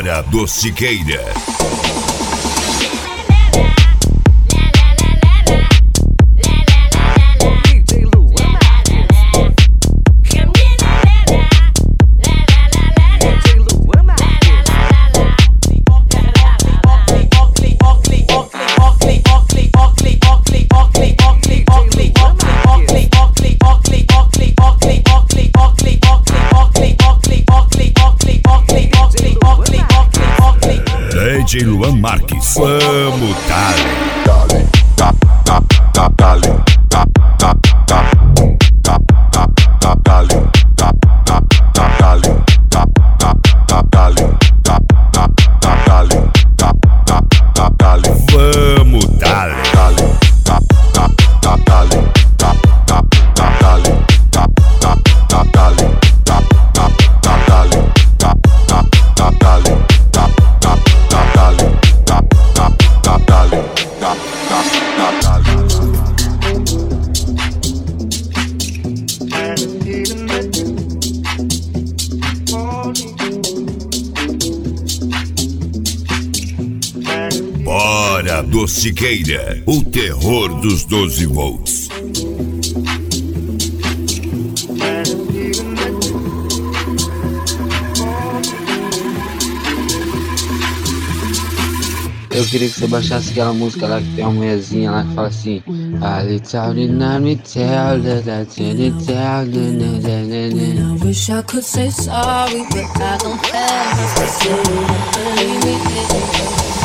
Bora do Siqueira. DJ Luan Marques. Vamos, dale. Vamos, dale. Bora do Siqueira, o terror dos 12 volts. Eu queria que você baixasse aquela música lá que tem uma mulherzinha lá que fala assim: I wish I could say sorry, but I don't have to say